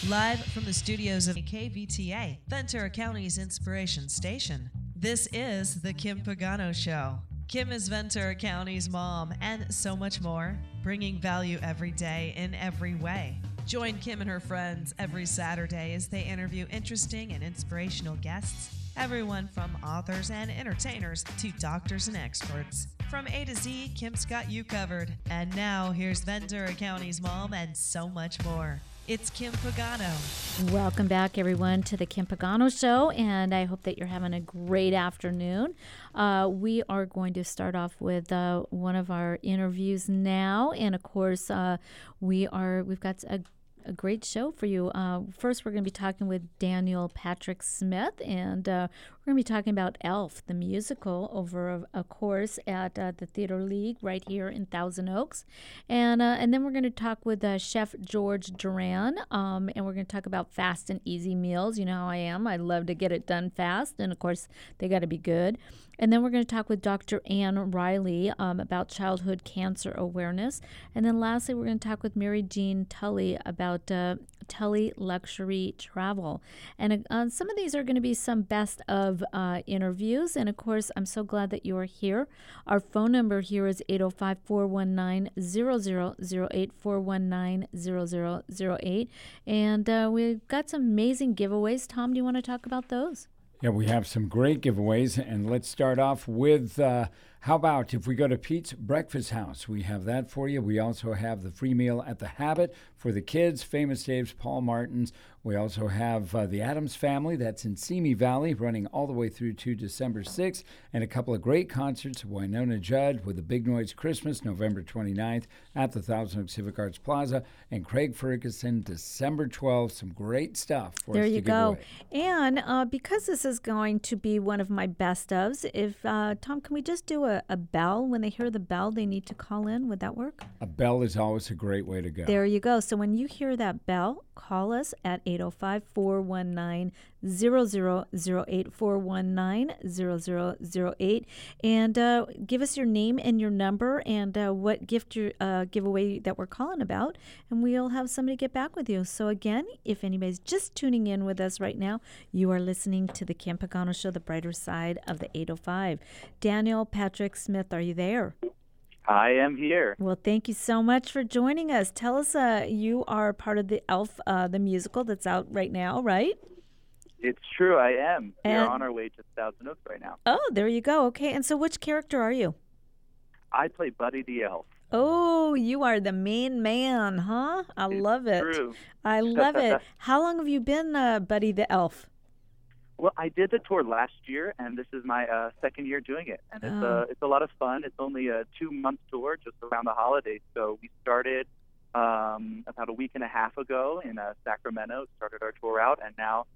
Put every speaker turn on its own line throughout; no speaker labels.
Live from the studios of KVTA, Ventura County's Inspiration Station, this is The Kim Pagano Show. Kim is Ventura County's mom and so much more, bringing value every day in every way. Join Kim and her friends every Saturday as they interview interesting and inspirational guests, everyone from authors and entertainers to doctors and experts. From A to Z, Kim's got you covered. And now, here's Ventura County's mom and so much more. It's Kim Pagano.
Welcome back, everyone, to the Kim Pagano Show, and I hope that you're having a great afternoon. We are going to start off with one of our interviews now, and of course, we've got a great show for you. First, we're going to be talking with Daniel Patrick Smith, and we're going to be talking about Elf, the musical, over a course at the Theater League right here in Thousand Oaks. And then we're going to talk with Chef George Duran, and we're going to talk about fast and easy meals. You know how I am. I love to get it done fast, and of course, they got to be good. And then we're going to talk with Dr. Ann Riley about childhood cancer awareness. And then lastly, we're going to talk with Mary Jean Tully about Tully Luxury Travel. And some of these are going to be some best of interviews. And of course, I'm so glad that you are here. Our phone number here is 805-419-0008, 419-0008. And we've got some amazing giveaways. Tom, do you want to talk about those?
Yeah, we have some great giveaways, and let's start off with, how about if we go to Pete's Breakfast House? We have that for you. We also have the free meal at the Habit for the kids, Famous Dave's, Paul Martin's. We also have the Addams Family, that's in Simi Valley, running all the way through to December 6th, and a couple of great concerts, Winona Judd with the Big Noise Christmas, November 29th at the Thousand Oaks Civic Arts Plaza, and Craig Ferguson, December 12th. Some great stuff for
there
us to
you
give
go.
away.
And because this is going to be one of my best ofs, if Tom, can we just do a bell? When they hear the bell, they need to call in. Would that work?
A bell is always a great way to go.
There you go. So when you hear that bell, call us at 805-419-0008, 419-0008, and give us your name and your number and what gift giveaway that we're calling about, and we'll have somebody get back with you. So again, if anybody's just tuning in with us right now, you are listening to the Kim Pagano Show, the brighter side of the 805. Daniel Patrick Smith, are you there?
I am here.
Well, thank you so much for joining us. Tell us, you are part of the Elf, the musical that's out right now, right?
It's true, I am.
And
We're on our way to Thousand Oaks right now.
Oh, there you go. Okay, and so which character are you?
I play Buddy the Elf.
Oh, you are the main man, huh? I love it.
True.
I love it. How long have you been Buddy the Elf?
Well, I did the tour last year, and this is my second year doing it. And it's a lot of fun. It's only a 2-month tour just around the holidays. So we started about a week and a half ago in Sacramento, started our tour out, and now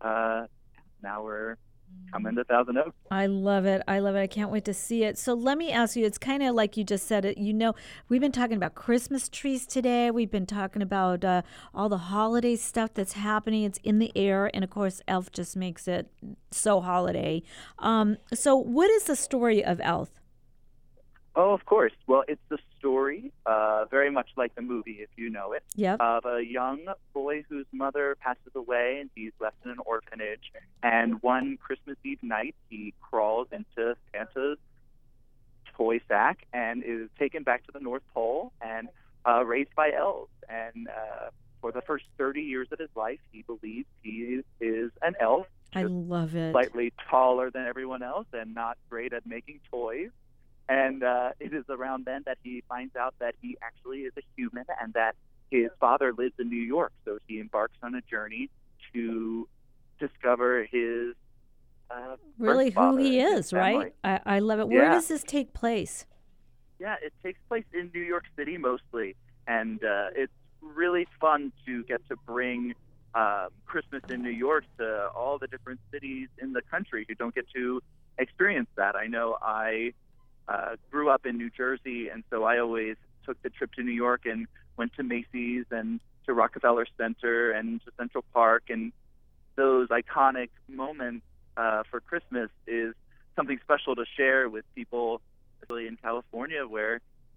we're coming to Thousand Oaks.
I love it. I love it. I can't wait to see it. So let me ask you, it's kind of like you just said it. You know, we've been talking about Christmas trees today. We've been talking about all the holiday stuff that's happening. It's in the air. And, of course, Elf just makes it so holiday. So what is the story of Elf?
Oh, of course. Well, it's the story, very much like the movie, if you know it,
Yep.
of a young boy whose mother passes away and he's left in an orphanage. And one Christmas Eve night, he crawls into Santa's toy sack and is taken back to the North Pole and raised by elves. And for the first 30 years of his life, he believes he is an elf.
I love it.
Slightly taller than everyone else and not great at making toys. And it is around then that he finds out that he actually is a human and that his father lives in New York. So he embarks on a journey to discover his
really
birth
who
father,
he
his
is, right?
family.
I love it. Where
Yeah.
does this take place?
Yeah, it takes place in New York City mostly. And it's really fun to get to bring Christmas in New York to all the different cities in the country who don't get to experience that. I know I grew up in New Jersey, and so I always took the trip to New York and went to Macy's and to Rockefeller Center and to Central Park. And those iconic moments for Christmas is something special to share with people, especially in California, where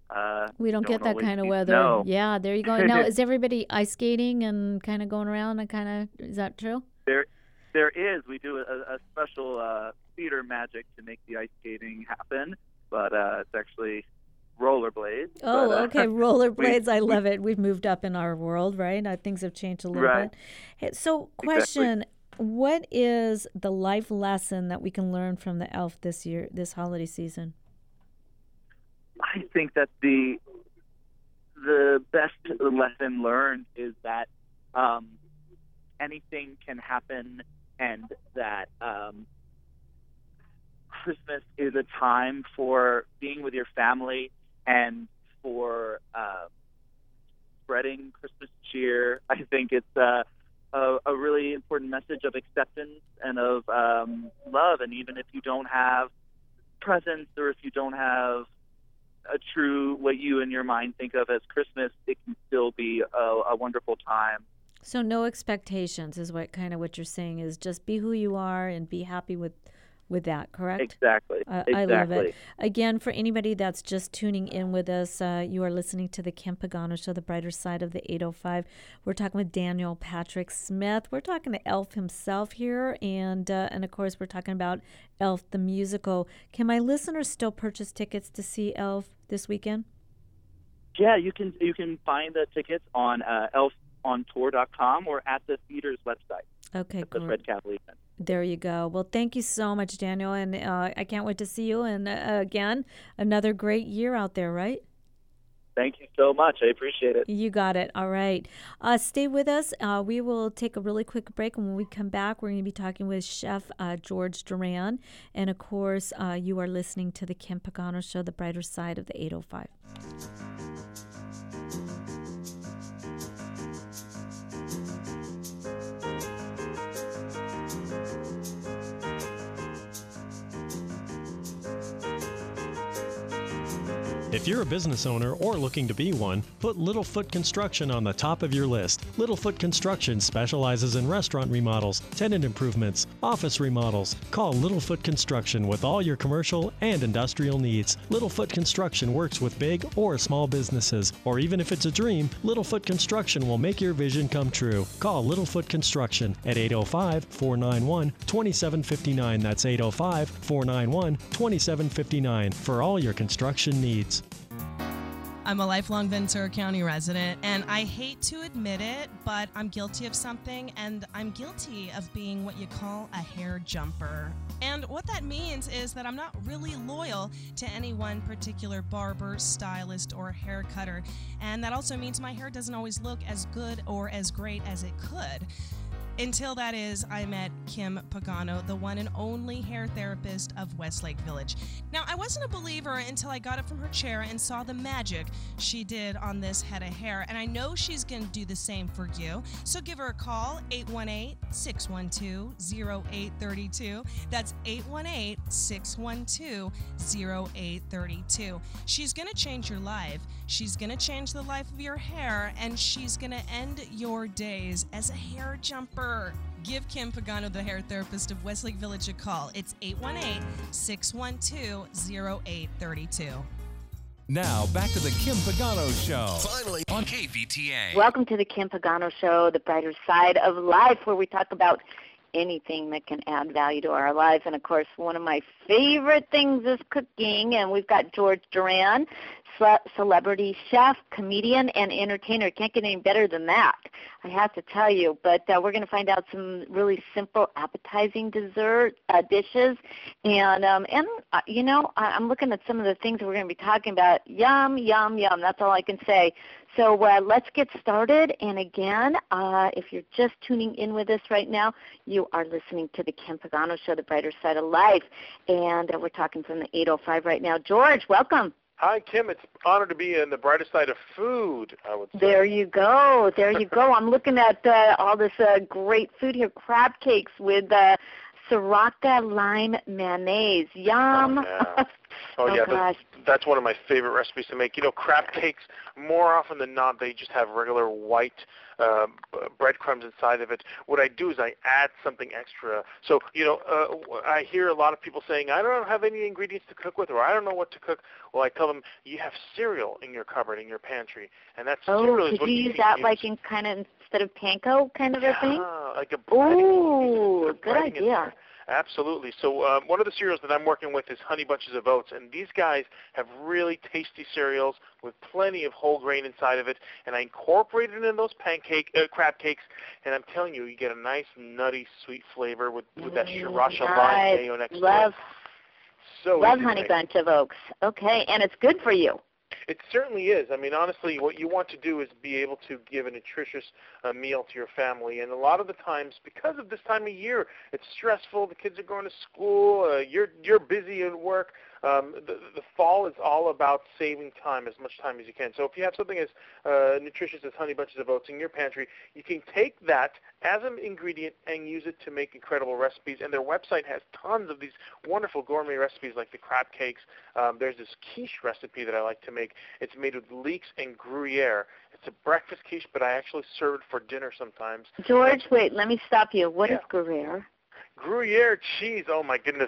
We don't get that
always
kind of
see
weather.
snow.
Yeah, there you go. Now, is everybody ice skating and kind of going around and is that true?
There is. We do a special theater magic to make the ice skating happen, but it's actually rollerblades.
Oh,
but,
okay, rollerblades. I love it. We've moved up in our world, right? Things have changed a little bit. Hey, so, question, what is the life lesson that we can learn from the elf this holiday season?
I think that the best lesson learned is that anything can happen, and that Christmas is a time for being with your family and for spreading Christmas cheer. I think it's a really important message of acceptance and of love. And even if you don't have presents, or if you don't have a true, what you in your mind think of as Christmas, it can still be a wonderful time.
So no expectations is what you're saying, is just be who you are and be happy with that, correct?
Exactly.
I love it. Again, for anybody that's just tuning in with us, you are listening to the Kim Pagano Show, the brighter side of the 805. We're talking with Daniel Patrick Smith. We're talking to Elf himself here, and of course we're talking about Elf the musical. Can my listeners still purchase tickets to see Elf this weekend?
Yeah, you can find the tickets on elfontour.com or at the theater's website.
Okay,
at the
great.
Fred Cavalier.
There you go. Well, thank you so much, Daniel, and I can't wait to see you. And again, another great year out there, right?
Thank you so much. I appreciate it.
You got it. All right. Stay with us. We will take a really quick break, and when we come back, we're going to be talking with Chef George Duran. And, of course, you are listening to the Kim Pagano Show, the brighter side of the 805.
If you're a business owner or looking to be one, put Littlefoot Construction on the top of your list. Littlefoot Construction specializes in restaurant remodels, tenant improvements, office remodels. Call Littlefoot Construction with all your commercial and industrial needs. Littlefoot Construction works with big or small businesses, or even if it's a dream, Littlefoot Construction will make your vision come true. Call Littlefoot Construction at 805-491-2759. That's 805-491-2759 for all your construction needs.
I'm a lifelong Ventura County resident, and I hate to admit it, but I'm guilty of something, and I'm guilty of being what you call a hair jumper. And what that means is that I'm not really loyal to any one particular barber, stylist, or hair cutter. And that also means my hair doesn't always look as good or as great as it could. Until that is, I met Kim Pagano, the one and only hair therapist of Westlake Village. Now, I wasn't a believer until I got up from her chair and saw the magic she did on this head of hair, and I know she's going to do the same for you. So give her a call, 818-612-0832. That's 818-612-0832. She's going to change your life. She's going to change the life of your hair, and she's going to end your days as a hair jumper. Give Kim Pagano, the hair therapist of Westlake Village, a call. It's 818-612-0832.
Now, back to the Kim Pagano Show. Finally on KVTA.
Welcome to the Kim Pagano Show, the brighter side of life, where we talk about anything that can add value to our lives. And, of course, one of my favorite things is cooking. And we've got George Duran, celebrity chef, comedian, and entertainer. Can't get any better than that, I have to tell you. But we're going to find out some really simple, appetizing dessert dishes. And you know, I'm looking at some of the things we're going to be talking about. Yum, yum, yum. That's all I can say. So let's get started. And again, if you're just tuning in with us right now, you are listening to the Kim Pagano Show, the brighter side of life. And we're talking from the 805 right now. George, welcome.
Hi, Kim. It's an honor to be in the brighter side of food, I would say.
There you go. There you go. I'm looking at all this great food here, crab cakes with Sriracha lime mayonnaise. Yum.
Oh, yeah.
Gosh.
That's one of my favorite recipes to make. Crab cakes, more often than not, they just have regular white breadcrumbs inside of it. What I do is I add something extra. So, I hear a lot of people saying, I don't have any ingredients to cook with, or I don't know what to cook. Well, I tell them, you have cereal in your cupboard, in your pantry, and that cereal is what you
use that like in kind of instead of panko kind of a thing?
Like a breading.
Ooh, good idea.
Absolutely. So one of the cereals that I'm working with is Honey Bunches of Oats, and these guys have really tasty cereals with plenty of whole grain inside of it, and I incorporate it in those crab cakes, and I'm telling you, you get a nice, nutty, sweet flavor with that sriracha lime mayo next to it.
Love Honey Bunch of Oats. Okay, and it's good for you.
It certainly is. I mean, honestly, what you want to do is be able to give a nutritious meal to your family. And a lot of the times, because of this time of year, it's stressful. The kids are going to school. You're busy at work. The fall is all about saving time, as much time as you can. So if you have something as nutritious as Honey Bunches of Oats in your pantry, you can take that as an ingredient and use it to make incredible recipes. And their website has tons of these wonderful gourmet recipes like the crab cakes. There's this quiche recipe that I like to make. It's made with leeks and Gruyere. It's a breakfast quiche, but I actually serve it for dinner sometimes.
George, wait, let me stop you. What is Gruyere?
Gruyere cheese. Oh, my goodness.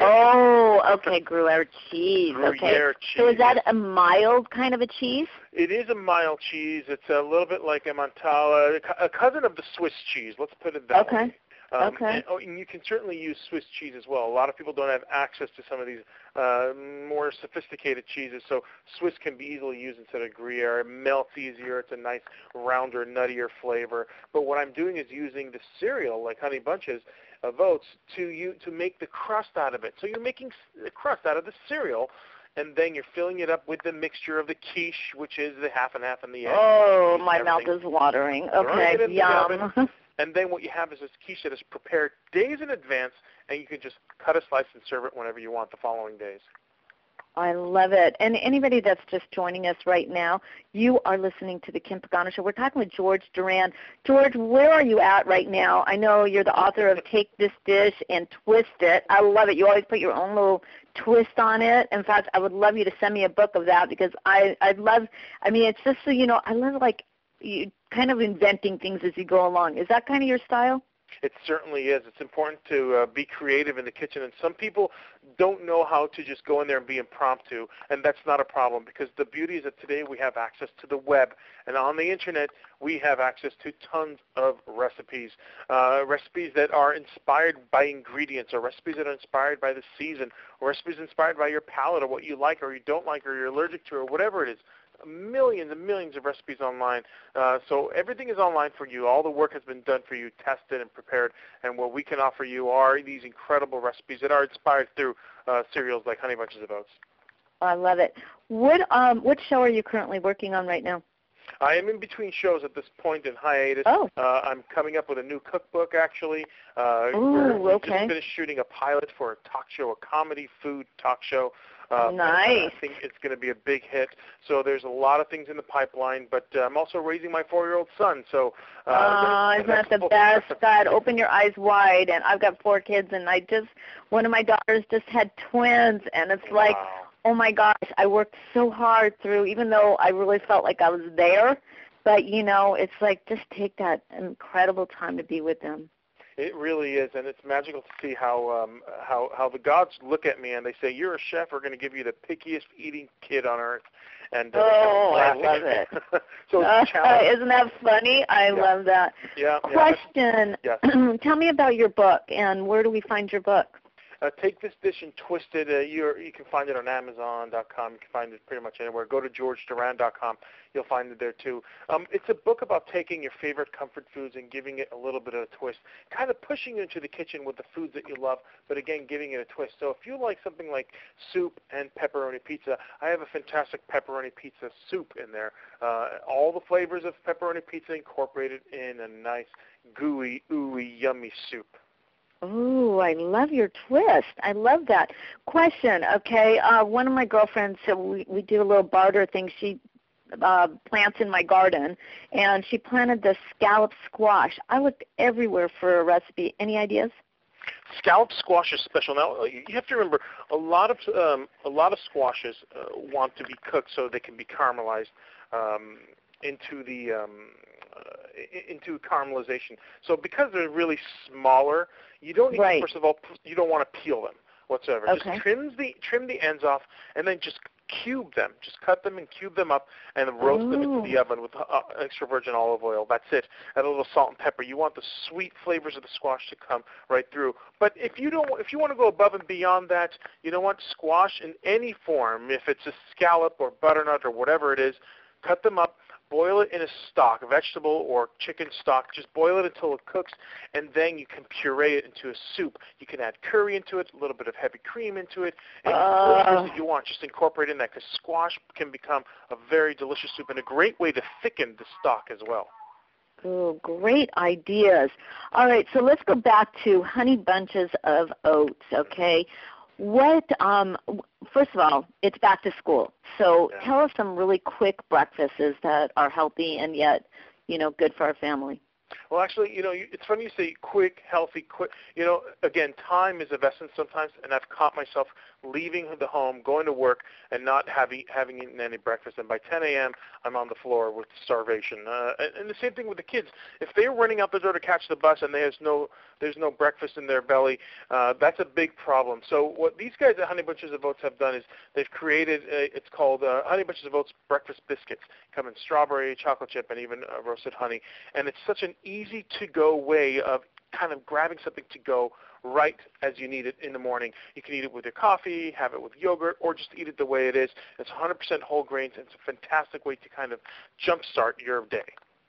Gruyere cheese.
Gruyere cheese.
So is that a mild kind of a cheese?
It is a mild cheese. It's a little bit like a Montala, a cousin of the Swiss cheese. Let's put it that way. And you can certainly use Swiss cheese as well. A lot of people don't have access to some of these more sophisticated cheeses, so Swiss can be easily used instead of Gruyere. It melts easier. It's a nice, rounder, nuttier flavor. But what I'm doing is using the cereal, like Honey Bunches of Oats, to make the crust out of it. So you're making the crust out of the cereal, and then you're filling it up with the mixture of the quiche, which is the half and half and the egg.
Oh, my mouth is watering. Okay, yum.
And then what you have is this quiche that is prepared days in advance, and you can just cut a slice and serve it whenever you want the following days.
I love it. And anybody that's just joining us right now, you are listening to the Kim Pagano Show. We're talking with George Duran. George, where are you at right now? I know you're the author of Take This Dish and Twist It. I love it. You always put your own little twist on it. In fact, I would love you to send me a book of that because I love, it's just so you know, I love like you kind of inventing things as you go along. Is that kind of your style?
It certainly is. It's important to be creative in the kitchen, and some people don't know how to just go in there and be impromptu, and that's not a problem because the beauty is that today we have access to the web, and on the Internet we have access to tons of recipes, recipes that are inspired by ingredients, or recipes that are inspired by the season, or recipes inspired by your palate or what you like or you don't like or you're allergic to or whatever it is. Millions and millions of recipes online. So everything is online for you. All the work has been done for you, tested and prepared. And what we can offer you are these incredible recipes that are inspired through cereals like Honey Bunches of Oats.
I love it. What show are you currently working on right now?
I am in between shows at this point in hiatus. I'm coming up with a new cookbook, actually. We just finished shooting a pilot for a talk show, a comedy food talk show.
Nice.
I think it's going to be a big hit. So there's a lot of things in the pipeline, but I'm also raising my 4-year-old son. So
isn't that the best? God, open your eyes wide. And I've got 4 kids, and one of my daughters just had twins, and it's like, oh my gosh, I worked so hard through, even though I really felt like I was there, but it's like just take that incredible time to be with them.
It really is, and it's magical to see how the gods look at me and they say, "You're a chef. We're going to give you the pickiest eating kid on earth." And
I love it.
So it's a challenge.
Isn't that funny? I love that.
Yeah.
Question.
Yes.
Tell me about your book, and where do we find your book?
Take This Dish and Twist It. You can find it on Amazon.com. You can find it pretty much anywhere. Go to GeorgeDuran.com. You'll find it there, too. It's a book about taking your favorite comfort foods and giving it a little bit of a twist, kind of pushing you into the kitchen with the foods that you love, but, again, giving it a twist. So if you like something like soup and pepperoni pizza, I have a fantastic pepperoni pizza soup in there. All the flavors of pepperoni pizza incorporated in a nice, gooey, ooey, yummy soup.
Ooh, I love your twist. I love that. Question, okay, one of my girlfriends, so we do a little barter thing. She plants in my garden, and she planted the scallop squash. I looked everywhere for a recipe. Any ideas?
Scallop squash is special. Now you have to remember a lot of squashes want to be cooked so they can be caramelized into caramelization. So because they're really smaller, you don't need to, first of all, you don't want to peel them whatsoever.
Okay.
Just trim the ends off, and then just cube them. Just cut them and cube them up, and roast them into the oven with extra virgin olive oil. That's it. Add a little salt and pepper. You want the sweet flavors of the squash to come right through. But if you want to go above and beyond that, you don't want squash in any form. If it's a scallop or butternut or whatever it is, cut them up. Boil it in a stock, vegetable or chicken stock. Just boil it until it cooks, and then you can puree it into a soup. You can add curry into it, a little bit of heavy cream into it, any flavors that you want. Just incorporate in that, because squash can become a very delicious soup and a great way to thicken the stock as well.
Oh, great ideas. All right, so let's go back to honey bunches of oats, okay? What, first of all, it's back to school. So tell us some really quick breakfasts that are healthy and yet, good for our family.
Well, actually, it's funny you say quick, healthy, quick. Again, time is of essence sometimes, and I've caught myself leaving the home, going to work, and not having eaten any breakfast. And by 10 a.m., I'm on the floor with starvation. And the same thing with the kids. If they're running out the door to catch the bus and there's no breakfast in their belly, that's a big problem. So what these guys at Honey Bunches of Oats have done is they've created, it's called Honey Bunches of Oats Breakfast Biscuits. Come in strawberry, chocolate chip, and even roasted honey. And it's such an easy-to-go way of kind of grabbing something to go right as you need it in the morning. You can eat it with your coffee, have it with yogurt, or just eat it the way it is. It's 100% whole grains. It's a fantastic way to kind of jumpstart your day.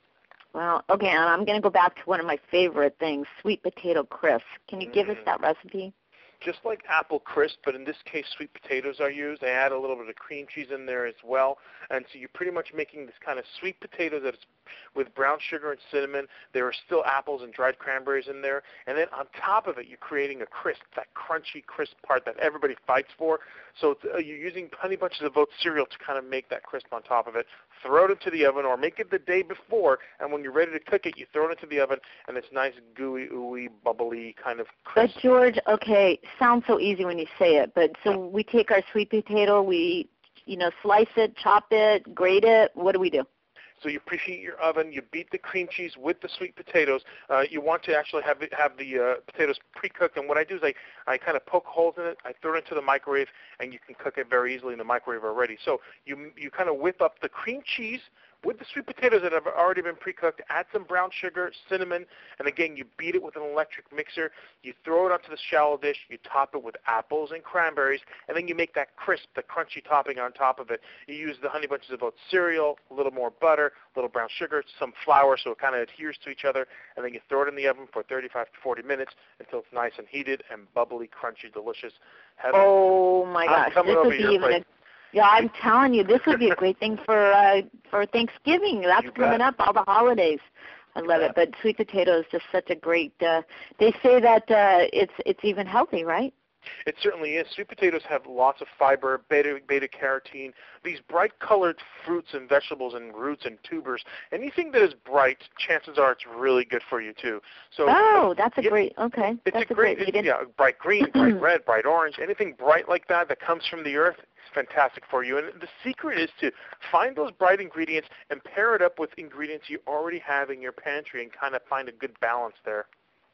Well, okay, and I'm going to go back to one of my favorite things, sweet potato crisp. Can you give us that recipe?
Just like apple crisp, but in this case sweet potatoes are used. I add a little bit of cream cheese in there as well. And so you're pretty much making this kind of sweet potato that's with brown sugar and cinnamon. There are still apples and dried cranberries in there. And then on top of it, you're creating a crisp, that crunchy, crisp part that everybody fights for. So you're using Honey Bunches of Oats cereal to kind of make that crisp on top of it. Throw it into the oven, or make it the day before, and when you're ready to cook it, you throw it into the oven, and it's nice, gooey, ooey, bubbly kind of crisp.
But, George, okay, sounds so easy when you say it, but so we take our sweet potato, we, slice it, chop it, grate it. What do we do?
So you preheat your oven. You beat the cream cheese with the sweet potatoes. You want to actually have the potatoes pre-cooked. And what I do is I kind of poke holes in it. I throw it into the microwave, and you can cook it very easily in the microwave already. So you kind of whip up the cream cheese with the sweet potatoes that have already been pre-cooked. Add some brown sugar, cinnamon, and again, you beat it with an electric mixer. You throw it onto the shallow dish. You top it with apples and cranberries, and then you make that crisp, the crunchy topping on top of it. You use the Honey Bunches of Oats cereal, a little more butter, a little brown sugar, some flour so it kind of adheres to each other, and then you throw it in the oven for 35 to 40 minutes until it's nice and heated and bubbly, crunchy, delicious.
Oh, my gosh. This would be even Yeah, I'm telling you, this would be a great thing for Thanksgiving. That's coming up, all the holidays. I love it. But sweet potato is just such a great. They say that it's even healthy, right?
It certainly is. Sweet potatoes have lots of fiber, beta carotene, these bright-colored fruits and vegetables and roots and tubers. Anything that is bright, chances are it's really good for you too. So
that's a great. Okay,
that's a great. Bright green, bright red, bright orange. Anything bright like that comes from the earth is fantastic for you. And the secret is to find those bright ingredients and pair it up with ingredients you already have in your pantry and kind of find a good balance there.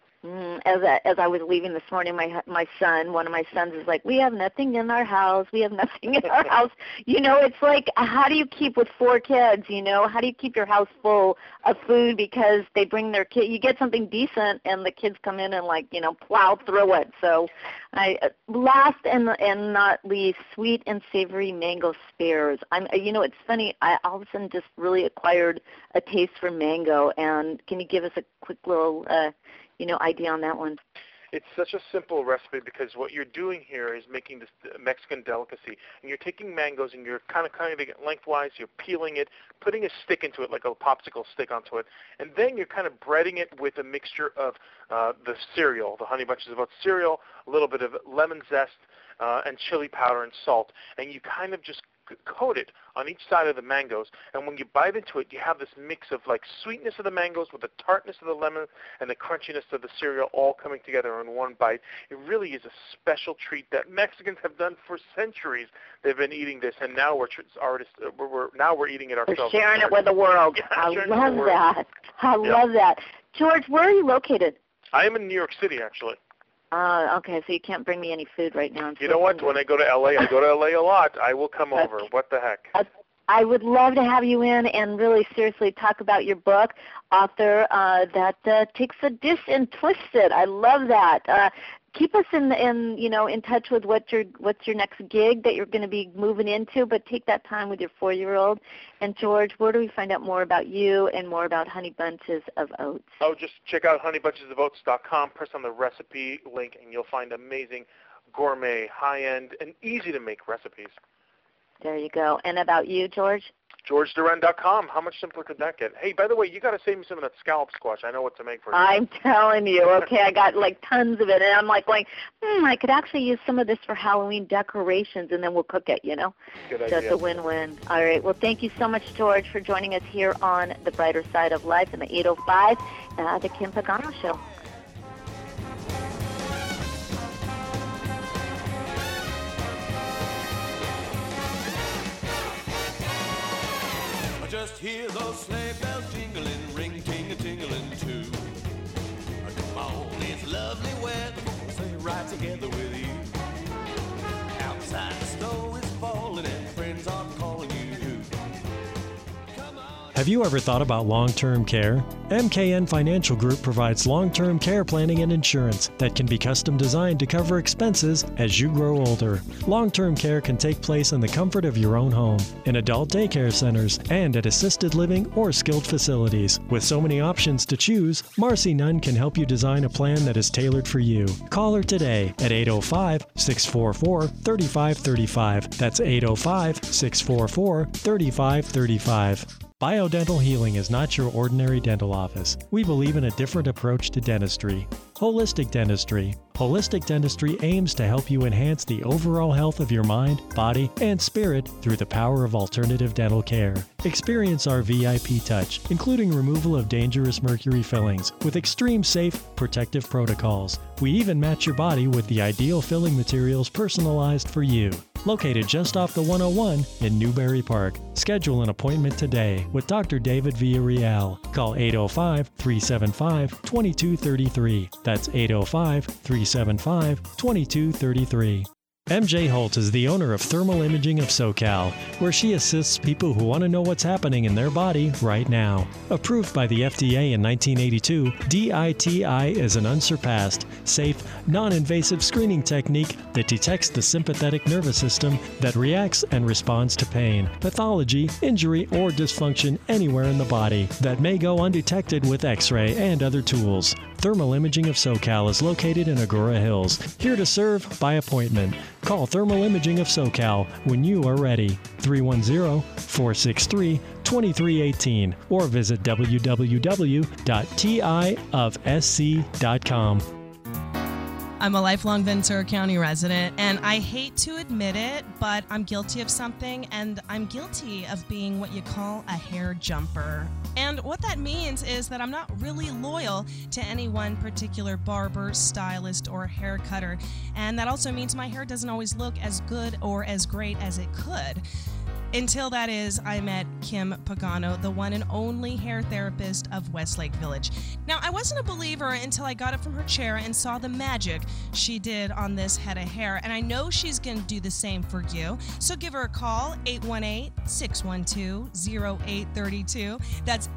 As I was leaving this morning, my son, one of my sons, is like, "We have nothing in our house. We have nothing in our house." It's like, how do you keep with 4 kids? How do you keep your house full of food because they bring their kid? You get something decent, and the kids come in and plow through it. So, last and not least, sweet and savory mango spears. It's funny. I all of a sudden just really acquired a taste for mango. And can you give us a quick little idea on that one?
It's such a simple recipe because what you're doing here is making this Mexican delicacy. And you're taking mangoes and you're kind of cutting it lengthwise, you're peeling it, putting a stick into it, like a popsicle stick onto it, and then you're kind of breading it with a mixture of the cereal, the Honey Bunches of Oats cereal, a little bit of lemon zest, and chili powder and salt. And you kind of just coated on each side of the mangoes, and when you bite into it, you have this mix of like sweetness of the mangoes with the tartness of the lemon and the crunchiness of the cereal all coming together in one bite. It really is a special treat that Mexicans have done for centuries. They've been eating this, and now we're eating it ourselves.
We're sharing it with the world.
Yeah,
I love that. I love that. George, where are you located?
I am in New York City, actually.
Okay, so you can't bring me any food right now.
You know what? When I go to L.A., I go to L.A. a lot. I will come over. What the heck?
I would love to have you in and really seriously talk about your book, Author That Takes a Dish and Twists It. I love that. Keep us in touch with what's your next gig that you're going to be moving into, but take that time with your 4-year-old. And George, where do we find out more about you and more about Honey Bunches of Oats?
Oh, just check out honeybunchesofoats.com, press on the recipe link, and you'll find amazing gourmet, high-end, and easy-to-make recipes.
There you go. And about you, George?
GeorgeDuran.com. How much simpler could that get? Hey, by the way, you got to save me some of that scallop squash. I know what to make for you.
I'm telling you. Okay, I got like tons of it, and I'm like going, I could actually use some of this for Halloween decorations, and then we'll cook it,
Good idea.
So it's a win-win. All right. Well, thank you so much, George, for joining us here on The Brighter Side of Life in the 805, The Kim Pagano Show.
Just hear those sleigh bells jingling, ring ting-a-tingling too. Come on, it's lovely weather, stay right together with you. Outside the snow is falling and friends are calling you.
Have you ever thought about long-term care? MKN Financial Group provides long-term care planning and insurance that can be custom designed to cover expenses as you grow older. Long-term care can take place in the comfort of your own home, in adult daycare centers, and at assisted living or skilled facilities. With so many options to choose, Marcy Nunn can help you design a plan that is tailored for you. Call her today at 805-644-3535. That's 805-644-3535. Biodental Healing is not your ordinary dental office. We believe in a different approach to dentistry. Holistic dentistry. Holistic dentistry aims to help you enhance the overall health of your mind, body, and spirit through the power of alternative dental care. Experience our VIP touch, including removal of dangerous mercury fillings with extreme safe, protective protocols. We even match your body with the ideal filling materials personalized for you. Located just off the 101 in Newbury Park. Schedule an appointment today with Dr. David Villarreal. Call 805-375-2233. That's 805-375-2233. MJ Holt is the owner of Thermal Imaging of SoCal, where she assists people who want to know what's happening in their body right now. Approved by the FDA in 1982, DITI is an unsurpassed, safe, non-invasive screening technique that detects the sympathetic nervous system that reacts and responds to pain, pathology, injury, or dysfunction anywhere in the body that may go undetected with X-ray and other tools. Thermal Imaging of SoCal is located in Agora Hills, here to serve by appointment. Call Thermal Imaging of SoCal when you are ready, 310-463-2318, or visit www.tiofsc.com.
I'm a lifelong Ventura County resident, and I hate to admit it, but I'm guilty of something, and I'm guilty of being what you call a hair jumper. And what that means is that I'm not really loyal to any one particular barber, stylist, or hair cutter. And that also means my hair doesn't always look as good or as great as it could. Until that is, I met Kim Pagano, the one and only hair therapist of Westlake Village. Now, I wasn't a believer until I got up from her chair and saw the magic she did on this head of hair, and I know she's going to do the same for you. So give her a call, 818-612-0832. That's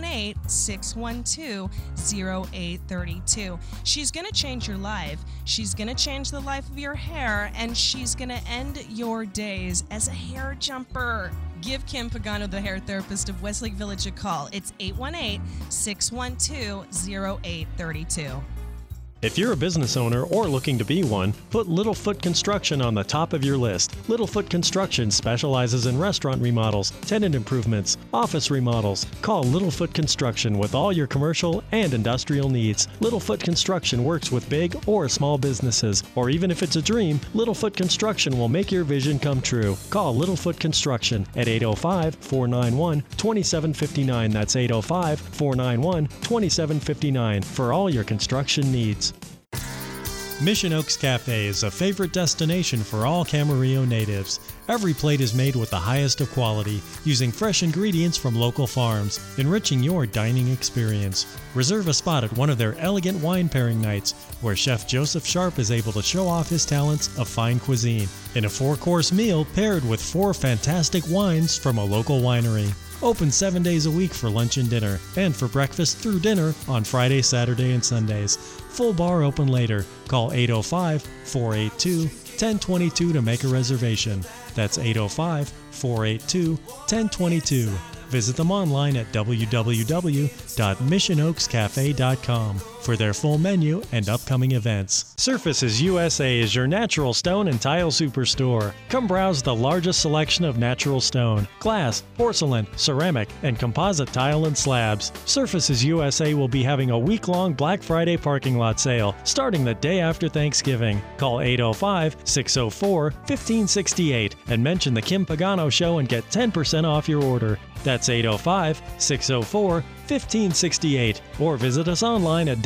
818-612-0832. She's going to change your life. She's going to change the life of your hair, and she's going to end your days as a hair jumper. Give Kim Pagano, the hair therapist of Westlake Village, a call. It's 818-612-0832.
If you're a business owner or looking to be one, put Littlefoot Construction on the top of your list. Littlefoot Construction specializes in restaurant remodels, tenant improvements, office remodels. Call Littlefoot Construction with all your commercial and industrial needs. Littlefoot Construction works with big or small businesses, or even if it's a dream, Littlefoot Construction will make your vision come true. Call Littlefoot Construction at 805-491-2759. That's 805-491-2759 for all your construction needs. Mission Oaks Cafe is a favorite destination for all Camarillo natives. Every plate is made with the highest of quality, using fresh ingredients from local farms, enriching your dining experience. Reserve a spot at one of their elegant wine pairing nights, where Chef Joseph Sharp is able to show off his talents of fine cuisine, in a 4-course meal paired with 4 fantastic wines from a local winery. Open 7 days a week for lunch and dinner, and for breakfast through dinner on Friday, Saturday, and Sundays. Full bar open later. Call 805-482-1022 to make a reservation. That's 805-482-1022. Visit them online at www.missionoakscafe.com for their full menu and upcoming events. Surfaces USA is your natural stone and tile superstore. Come browse the largest selection of natural stone, glass, porcelain, ceramic, and composite tile and slabs. Surfaces USA will be having a week-long Black Friday parking lot sale starting the day after Thanksgiving. Call 805-604-1568 and mention the Kim Pagano Show and get 10% off your order. That's 805-604-1568, or visit us online at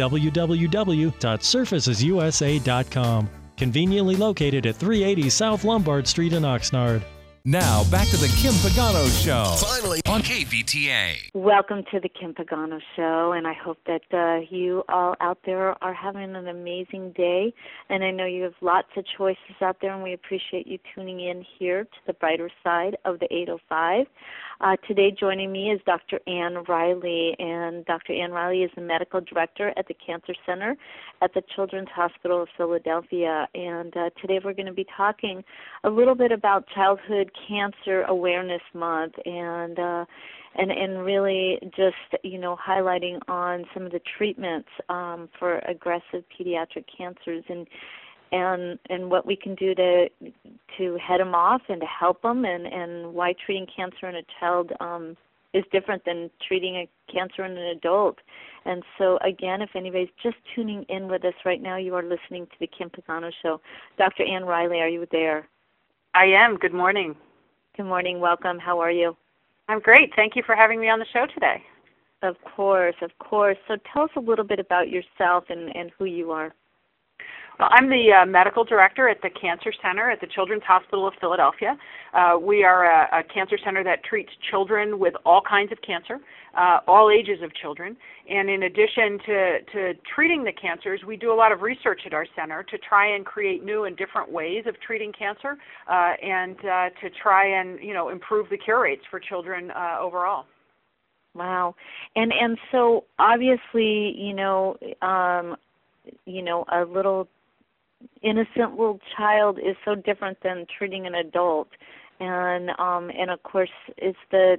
www.surfacesusa.com. Conveniently located at 380 South Lombard Street in Oxnard.
Now, back to the Kim Pagano Show. Finally on KVTA.
Welcome to the Kim Pagano Show, and I hope that you all out there are having an amazing day. And I know you have lots of choices out there, and we appreciate you tuning in here to the brighter side of the 805. Today joining me is Dr. Ann Riley, and Dr. Ann Riley is the medical director at the Cancer Center at the Children's Hospital of Philadelphia. And today we're going to be talking a little bit about Childhood Cancer Awareness Month, and really just, highlighting on some of the treatments for aggressive pediatric cancers and what we can do to head them off and to help them, and why treating cancer in a child is different than treating a cancer in an adult. And so, again, if anybody's just tuning in with us right now, you are listening to the Kim Pagano Show. Dr. Ann Riley, are you there?
I am. Good morning.
Good morning. Welcome. How are you?
I'm great. Thank you for having me on the show today.
Of course, of course. So tell us a little bit about yourself and who you are.
Well, I'm the medical director at the Cancer Center at the Children's Hospital of Philadelphia. We are a cancer center that treats children with all kinds of cancer, all ages of children. And in addition to treating the cancers, we do a lot of research at our center to try and create new and different ways of treating cancer, and to try and improve the cure rates for children overall.
Wow. And so obviously, a little innocent little child is so different than treating an adult, and of course, is the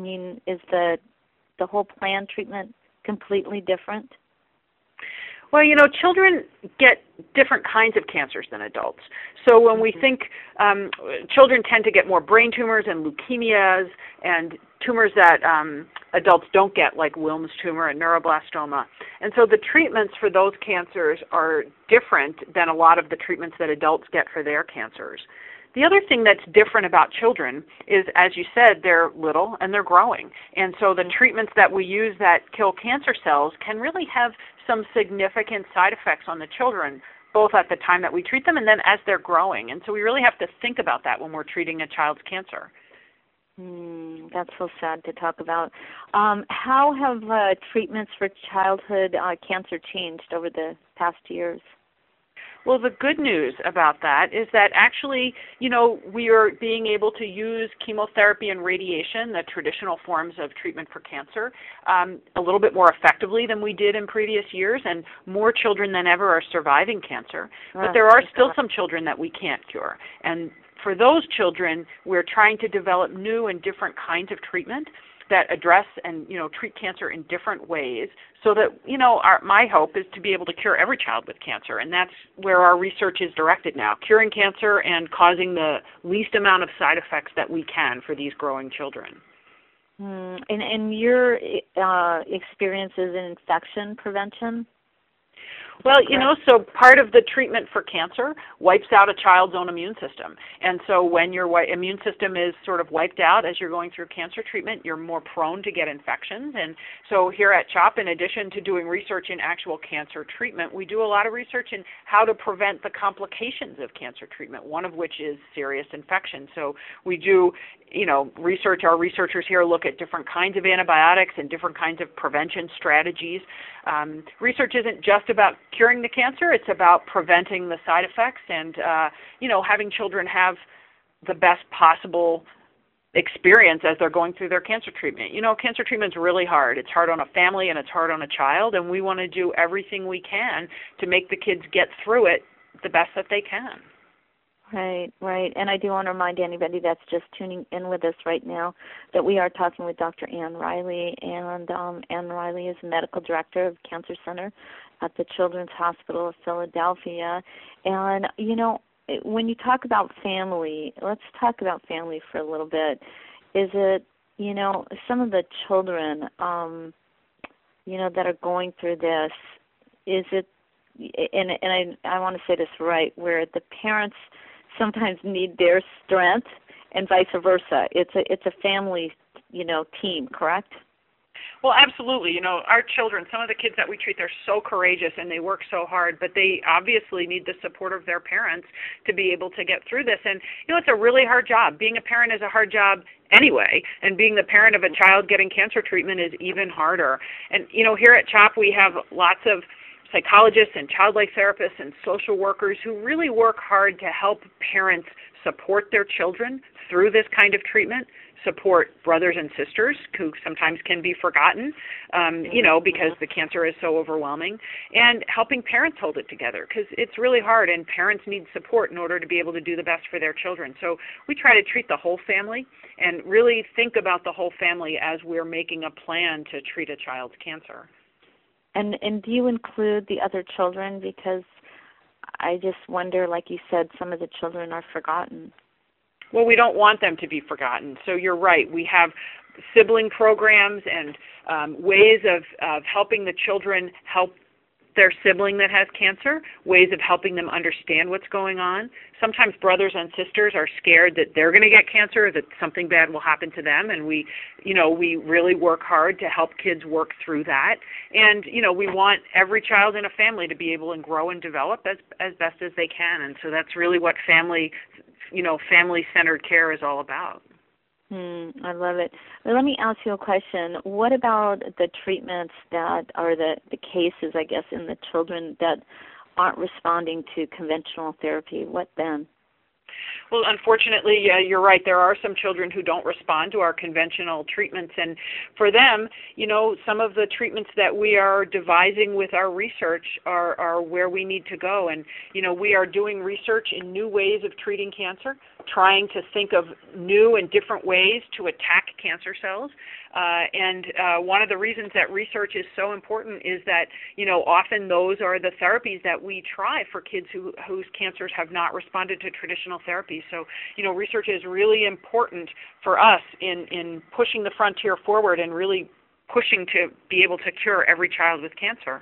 whole plan treatment completely different?
Well, children get different kinds of cancers than adults. So when we think children tend to get more brain tumors and leukemias and tumors that adults don't get, like Wilms tumor and neuroblastoma. And so the treatments for those cancers are different than a lot of the treatments that adults get for their cancers. The other thing that's different about children is, as you said, they're little and they're growing. And so the treatments that we use that kill cancer cells can really have some significant side effects on the children, both at the time that we treat them and then as they're growing. And so we really have to think about that when we're treating a child's cancer.
That's so sad to talk about. How have treatments for childhood cancer changed over the past years?
Well, the good news about that is that actually, we are being able to use chemotherapy and radiation, the traditional forms of treatment for cancer, a little bit more effectively than we did in previous years, and more children than ever are surviving cancer. But there are still some children that we can't cure. And for those children, we're trying to develop new and different kinds of treatment. that address and, treat cancer in different ways so that, my hope is to be able to cure every child with cancer. And that's where our research is directed now, curing cancer and causing the least amount of side effects that we can for these growing children.
And your experiences in infection prevention?
Well, so part of the treatment for cancer wipes out a child's own immune system. And so when your immune system is sort of wiped out as you're going through cancer treatment, you're more prone to get infections. And so here at CHOP, in addition to doing research in actual cancer treatment, we do a lot of research in how to prevent the complications of cancer treatment, one of which is serious infection. So we do, research. Our researchers here look at different kinds of antibiotics and different kinds of prevention strategies. Research isn't just about curing the cancer, it's about preventing the side effects and, having children have the best possible experience as they're going through their cancer treatment. Cancer treatment's really hard. It's hard on a family and it's hard on a child, and we want to do everything we can to make the kids get through it the best that they can.
Right. And I do want to remind anybody that's just tuning in with us right now that we are talking with Dr. Ann Riley, and Ann Riley is Medical Director of Cancer Center at the Children's Hospital of Philadelphia. And, when you talk about family, let's talk about family for a little bit. Is it, some of the children, that are going through this, is it, and I want to say this right, where the parents sometimes need their strength and vice versa. It's a family, team, correct?
Well, absolutely. Our children, some of the kids that we treat, they're so courageous and they work so hard, but they obviously need the support of their parents to be able to get through this. And, it's a really hard job. Being a parent is a hard job anyway, and being the parent of a child getting cancer treatment is even harder. And, here at CHOP, we have lots of psychologists and child life therapists and social workers who really work hard to help parents support their children through this kind of treatment, support brothers and sisters who sometimes can be forgotten, because the cancer is so overwhelming, and helping parents hold it together because it's really hard and parents need support in order to be able to do the best for their children. So we try to treat the whole family and really think about the whole family as we're making a plan to treat a child's cancer.
And do you include the other children? Because I just wonder, like you said, some of the children are forgotten.
Well, we don't want them to be forgotten. So you're right. We have sibling programs and ways of helping the children help their sibling that has cancer, ways of helping them understand what's going on. Sometimes brothers and sisters are scared that they're going to get cancer, that something bad will happen to them, and we really work hard to help kids work through that. And, we want every child in a family to be able to grow and develop as best as they can. And so that's really what family-centered care is all about.
I love it. Well, let me ask you a question. What about the treatments that are the cases, I guess, in the children that aren't responding to conventional therapy? What then?
Well, unfortunately, you're right. There are some children who don't respond to our conventional treatments. And for them, some of the treatments that we are devising with our research are where we need to go. And, we are doing research in new ways of treating cancer, trying to think of new and different ways to attack cancer cells. And one of the reasons that research is so important is that, often those are the therapies that we try for kids whose cancers have not responded to traditional therapy. So, research is really important for us in pushing the frontier forward and really pushing to be able to cure every child with cancer.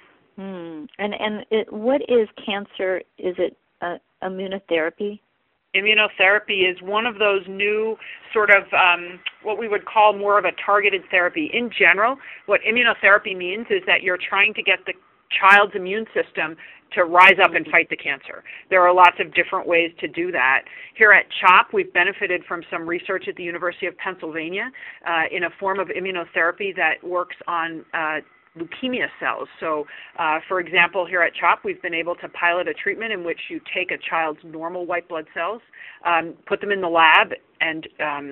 What is cancer? Is it immunotherapy?
Immunotherapy is one of those new sort of what we would call more of a targeted therapy. In general, what immunotherapy means is that you're trying to get the child's immune system to rise up and fight the cancer. There are lots of different ways to do that. Here at CHOP, we've benefited from some research at the University of Pennsylvania in a form of immunotherapy that works on leukemia cells. So, for example, here at CHOP, we've been able to pilot a treatment in which you take a child's normal white blood cells, put them in the lab, and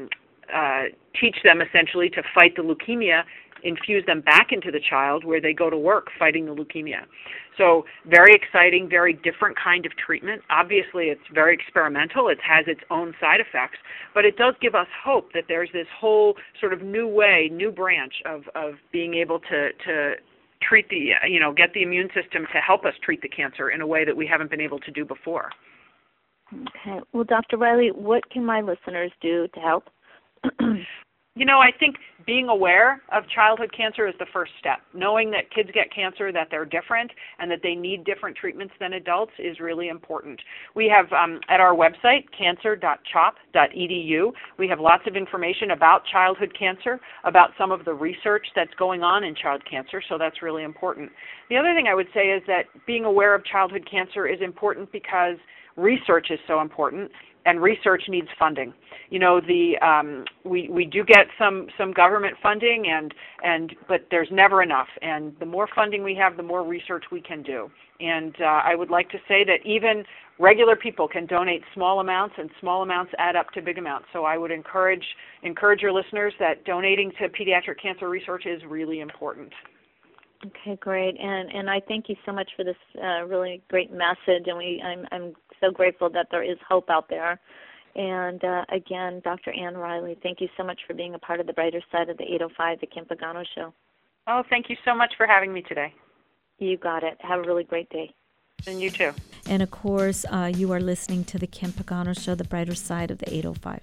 teach them essentially to fight the leukemia, infuse them back into the child where they go to work fighting the leukemia. So very exciting, very different kind of treatment. Obviously, it's very experimental. It has its own side effects, but it does give us hope that there's this whole sort of new way, new branch of being able to treat the, get the immune system to help us treat the cancer in a way that we haven't been able to do before.
Okay. Well, Dr. Riley, what can my listeners do to help?
I think being aware of childhood cancer is the first step. Knowing that kids get cancer, that they're different, and that they need different treatments than adults is really important. We have, at our website, cancer.chop.edu, we have lots of information about childhood cancer, about some of the research that's going on in child cancer, so that's really important. The other thing I would say is that being aware of childhood cancer is important because research is so important, and research needs funding. We do get some government funding, but there's never enough. And the more funding we have, the more research we can do. And I would like to say that even regular people can donate small amounts, and small amounts add up to big amounts. So I would encourage your listeners that donating to pediatric cancer research is really important.
Okay, great. And I thank you so much for this really great message. And I'm so grateful that there is hope out there. And again, Dr. Ann Riley, thank you so much for being a part of the brighter side of the 805, the Kim Pagano Show.
Oh, thank you so much for having me today.
You got it. Have a really great day.
And you too.
And of course, you are listening to the Kim Pagano Show, the brighter side of the 805.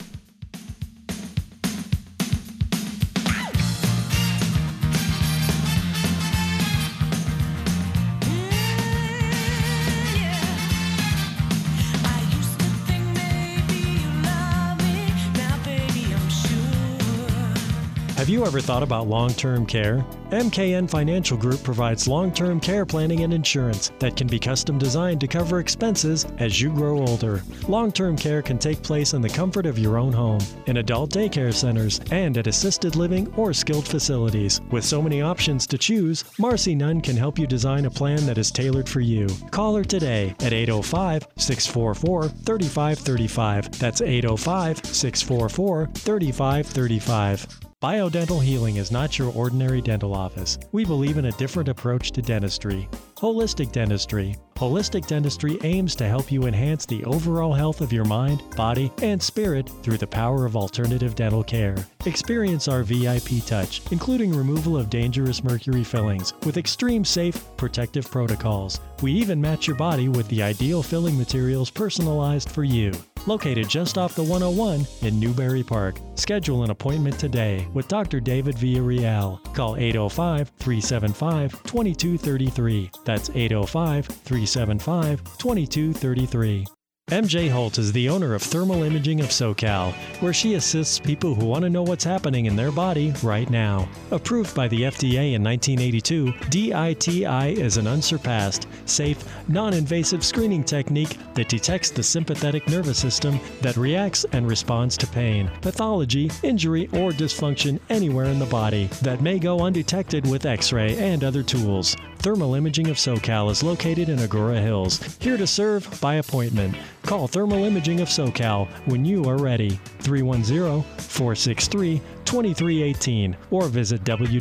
Have you ever thought about long-term care? MKN Financial Group provides long-term care planning and insurance that can be custom designed to cover expenses as you grow older. Long-term care can take place in the comfort of your own home, in adult daycare centers, and at assisted living or skilled facilities. With so many options to choose, Marcy Nunn can help you design a plan that is tailored for you. Call her today at 805-644-3535. That's 805-644-3535. Biodental Healing is not your ordinary dental office. We believe in a different approach to dentistry. Holistic Dentistry. Holistic Dentistry aims to help you enhance the overall health of your mind, body, and spirit through the power of alternative dental care. Experience our VIP touch, including removal of dangerous mercury fillings with extreme safe, protective protocols. We even match your body with the ideal filling materials personalized for you. Located just off the 101 in Newbury Park. Schedule an appointment today with Dr. David Villarreal. Call 805-375-2233. That's 805-375-2233. MJ Holt is the owner of Thermal Imaging of SoCal, where she assists people who want to know what's happening in their body right now. Approved by the FDA in 1982, DITI is an unsurpassed, safe, non-invasive screening technique that detects the sympathetic nervous system that reacts and responds to pain, pathology, injury, or dysfunction anywhere in the body that may go undetected with X-ray and other tools. Thermal Imaging of SoCal is located in Agoura Hills, here to serve by appointment. Call Thermal Imaging of SoCal when you are ready, 310-463-2318, or visit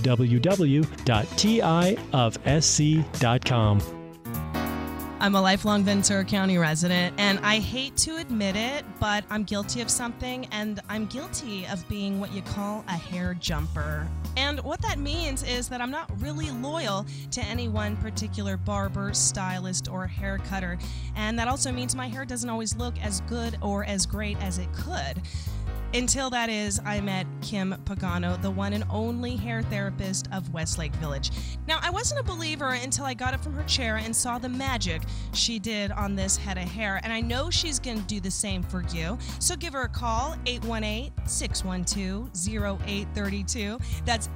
www.tiofsc.com.
I'm a lifelong Ventura County resident, and I hate to admit it, but I'm guilty of something, and I'm guilty of being what you call a hair jumper. And what that means is that I'm not really loyal to any one particular barber, stylist, or hair cutter. And that also means my hair doesn't always look as good or as great as it could. Until that is, I met Kim Pagano, the one and only hair therapist of Westlake Village. Now, I wasn't a believer until I got up from her chair and saw the magic she did on this head of hair, and I know she's going to do the same for you. So give her a call, 818-612-0832. That's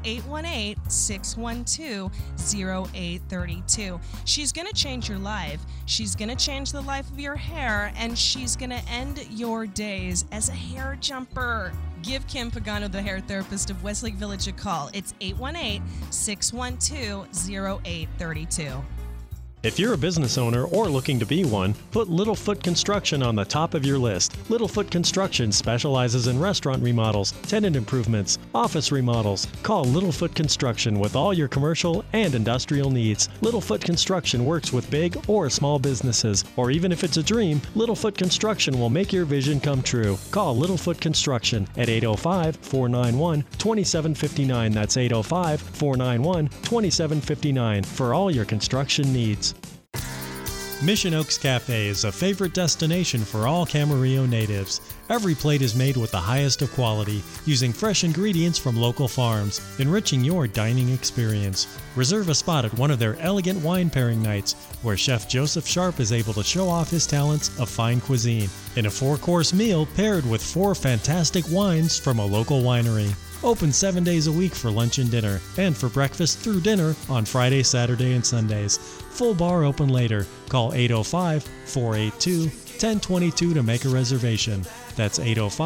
818-612-0832. She's going to change your life. She's going to change the life of your hair, and she's going to end your days as a hair jumper. Give Kim Pagano, the hair therapist of Westlake Village, a call. It's 818-612-0832.
If you're a business owner or looking to be one, put Littlefoot Construction on the top of your list. Littlefoot Construction specializes in restaurant remodels, tenant improvements, office remodels. Call Littlefoot Construction with all your commercial and industrial needs. Littlefoot Construction works with big or small businesses, or even if it's a dream, Littlefoot Construction will make your vision come true. Call Littlefoot Construction at 805-491-2759. That's 805-491-2759 for all your construction needs. Mission Oaks Cafe is a favorite destination for all Camarillo natives. Every plate is made with the highest of quality, using fresh ingredients from local farms, enriching your dining experience. Reserve a spot at one of their elegant wine pairing nights, where Chef Joseph Sharp is able to show off his talents of fine cuisine in a 4-course meal paired with 4 fantastic wines from a local winery. Open 7 days a week for lunch and dinner, and for breakfast through dinner on Friday, Saturday, and Sundays. Full bar open later. Call 805-482-1022 to make a reservation. That's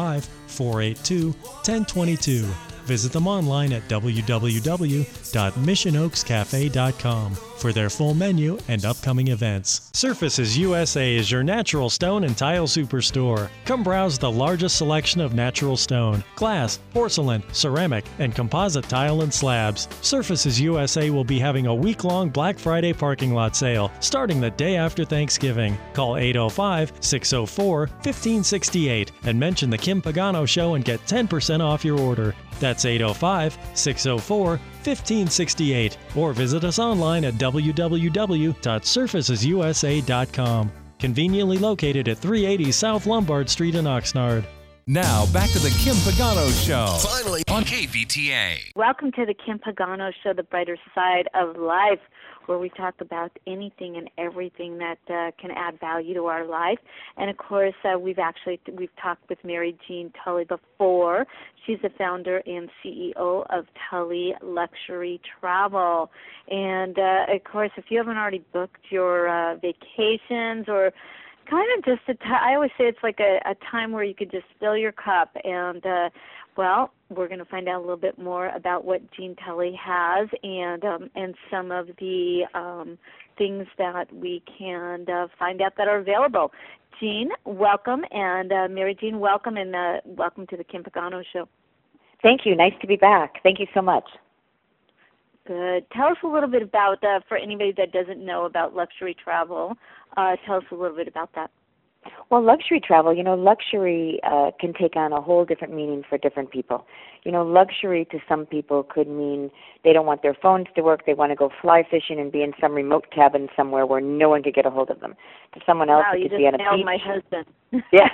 805-482-1022. Visit them online at www.missionoakscafe.com for their full menu and upcoming events. Surfaces USA is your natural stone and tile superstore. Come browse the largest selection of natural stone, glass, porcelain, ceramic, and composite tile and slabs. Surfaces USA will be having a week-long Black Friday parking lot sale starting the day after Thanksgiving. Call 805-604-1568 and mention the Kim Pagano Show and get 10% off your order. That's 805-604-1568, or visit us online at www.surfacesusa.com. Conveniently located at 380 South Lombard Street in Oxnard.
Now, back to the Kim Pagano Show. Finally on KVTA.
Welcome to the Kim Pagano Show, the brighter side of life, where we talk about anything and everything that can add value to our life. And of course, we've talked with Mary Jean Tully before. She's the founder and CEO of Tully Luxury Travel. And of course, if you haven't already booked your vacations, or kind of just I always say it's like a time where you could just fill your cup. And well, we're going to find out a little bit more about what Jean Tully has, and some of the things that we can find out that are available. Jean, welcome, and Mary Jean, welcome, and welcome to the Kim Pagano Show.
Thank you. Nice to be back. Thank you so much.
Good. Tell us a little bit about, for anybody that doesn't know about luxury travel, tell us a little bit about that.
Well, luxury travel, luxury can take on a whole different meaning for different people. Luxury to some people could mean they don't want their phones to work. They want to go fly fishing and be in some remote cabin somewhere where no one could get a hold of them. To someone else, it could be on a beach.
Wow, you just nailed my husband.
Yeah.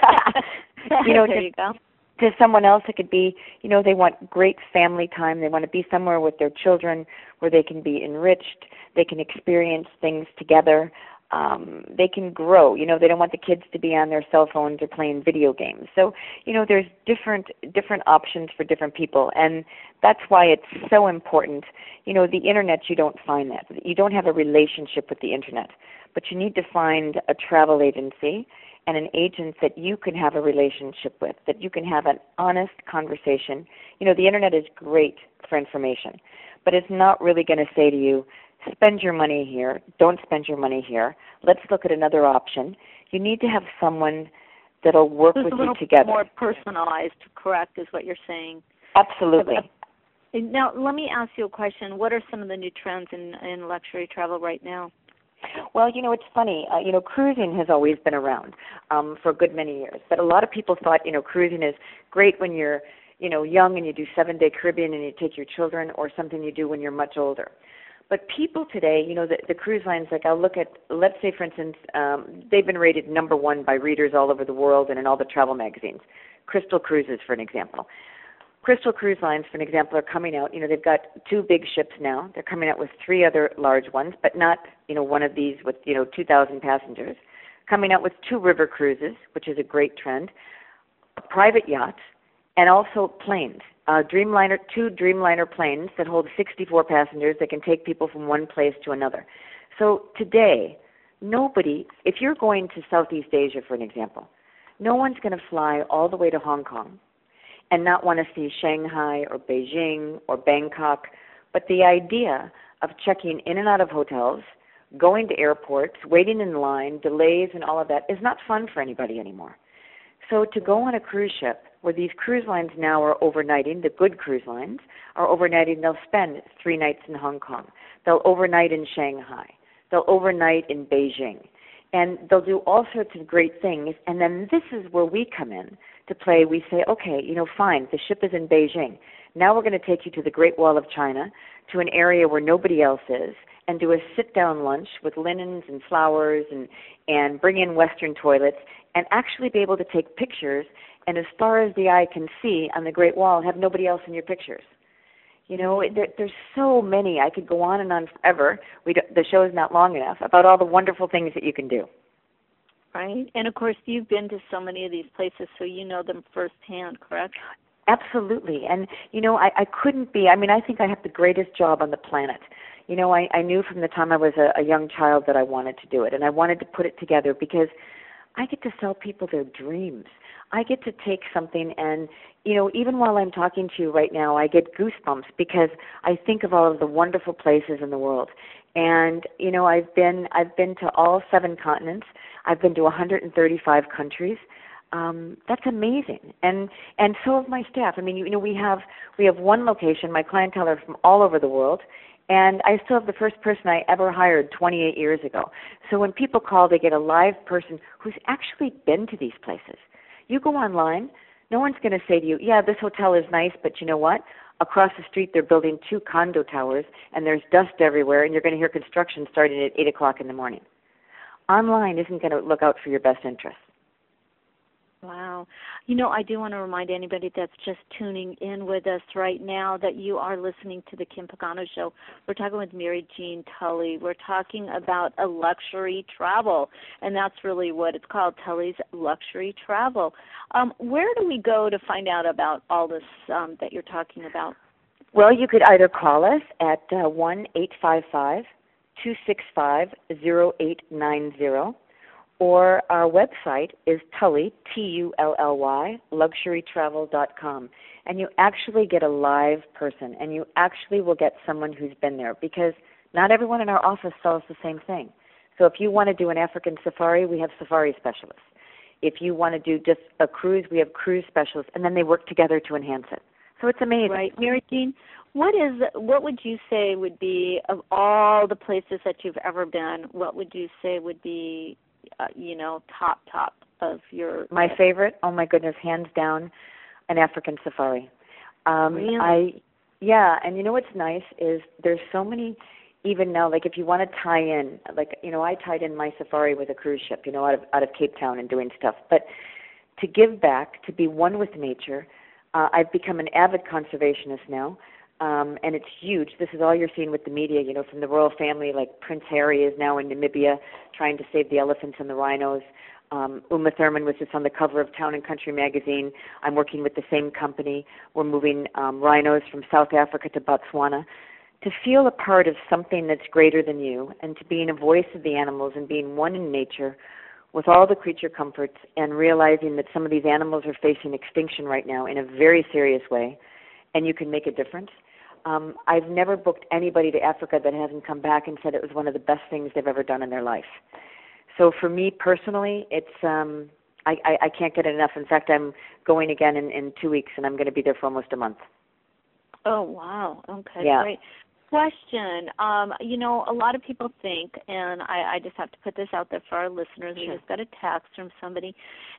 There you go.
To someone else, it could be, they want great family time. They want to be somewhere with their children where they can be enriched. They can experience things together. They can grow. They don't want the kids to be on their cell phones or playing video games. So, there's different options for different people, and that's why it's so important. The Internet, you don't find that. You don't have a relationship with the Internet, but you need to find a travel agency and an agent that you can have a relationship with, that you can have an honest conversation. The Internet is great for information, but it's not really going to say to you, spend your money here, don't spend your money here, let's look at another option. You need to have someone that'll work with you together.
More personalized, correct, is what you're saying.
Absolutely.
Now, let me ask you a question. What are some of the new trends in luxury travel right now?
Well, it's funny. Cruising has always been around for a good many years, but a lot of people thought, cruising is great when you're, young and you do 7-day Caribbean and you take your children, or something you do when you're much older. But people today, the cruise lines, like I'll look at, let's say, for instance, they've been rated number 1 by readers all over the world and in all the travel magazines. Crystal Cruises, for an example. Crystal Cruise Lines, for an example, are coming out. They've got 2 big ships now. They're coming out with 3 other large ones, but not, one of these with, 2,000 passengers. Coming out with 2 river cruises, which is a great trend, private yachts, and also planes. 2 Dreamliner planes that hold 64 passengers that can take people from one place to another. So today, nobody, if you're going to Southeast Asia, for an example, no one's going to fly all the way to Hong Kong and not want to see Shanghai or Beijing or Bangkok. But the idea of checking in and out of hotels, going to airports, waiting in line, delays and all of that is not fun for anybody anymore. So to go on a cruise ship, where these cruise lines now are overnighting, the good cruise lines are overnighting, they'll spend 3 nights in Hong Kong. They'll overnight in Shanghai. They'll overnight in Beijing. And they'll do all sorts of great things. And then this is where we come in to play. We say, okay, fine, the ship is in Beijing. Now we're going to take you to the Great Wall of China, to an area where nobody else is, and do a sit-down lunch with linens and flowers and bring in Western toilets and actually be able to take pictures and as far as the eye can see on the Great Wall, have nobody else in your pictures. There's so many. I could go on and on forever. The show is not long enough about all the wonderful things that you can do.
Right. And, of course, you've been to so many of these places, so you know them firsthand, correct?
Absolutely. And, I couldn't be, I think I have the greatest job on the planet. I knew from the time I was a young child that I wanted to do it, and I wanted to put it together because I get to sell people their dreams. I get to take something and, even while I'm talking to you right now, I get goosebumps because I think of all of the wonderful places in the world. And, I've been to all 7 continents. I've been to 135 countries. That's amazing. And so have my staff. We have one location. My clientele are from all over the world. And I still have the first person I ever hired 28 years ago. So when people call, they get a live person who's actually been to these places. You go online, no one's going to say to you, yeah, this hotel is nice, but you know what? Across the street they're building 2 condo towers, and there's dust everywhere, and you're going to hear construction starting at 8 o'clock in the morning. Online isn't going to look out for your best interests.
Wow. I do want to remind anybody that's just tuning in with us right now that you are listening to the Kim Pagano Show. We're talking with Mary Jean Tully. We're talking about a luxury travel, and that's really what it's called, Tully's Luxury Travel. Where do we go to find out about all this that you're talking about?
Well, you could either call us at 1-855-265-0890. Or our website is Tully, Tully, luxurytravel.com. And you actually get a live person, and you actually will get someone who's been there, because not everyone in our office sells the same thing. So if you want to do an African safari, we have safari specialists. If you want to do just a cruise, we have cruise specialists, and then they work together to enhance it. So it's amazing.
Right. Mary Jean, what would you say would be, of all the places that you've ever been, what would you say would be top of your...
My favorite, oh my goodness, hands down, an African safari.
Really?
And what's nice is there's so many, even now, like if you want to tie in, I tied in my safari with a cruise ship, out of Cape Town and doing stuff. But to give back, to be one with nature, I've become an avid conservationist now. And it's huge. This is all you're seeing with the media, from the royal family, like Prince Harry is now in Namibia trying to save the elephants and the rhinos. Uma Thurman was just on the cover of Town and Country magazine. I'm working with the same company. We're moving rhinos from South Africa to Botswana. To feel a part of something that's greater than you, and to being a voice of the animals and being one in nature with all the creature comforts, and realizing that some of these animals are facing extinction right now in a very serious way, and you can make a difference. I've never booked anybody to Africa that hasn't come back and said it was one of the best things they've ever done in their life. So for me personally, it's I can't get it enough. In fact, I'm going again in 2 weeks, and I'm going to be there for almost a month.
Oh, wow. Okay,
yeah.
Great. Question. A lot of people think, and I just have to put this out there for our listeners, we just got a text from somebody.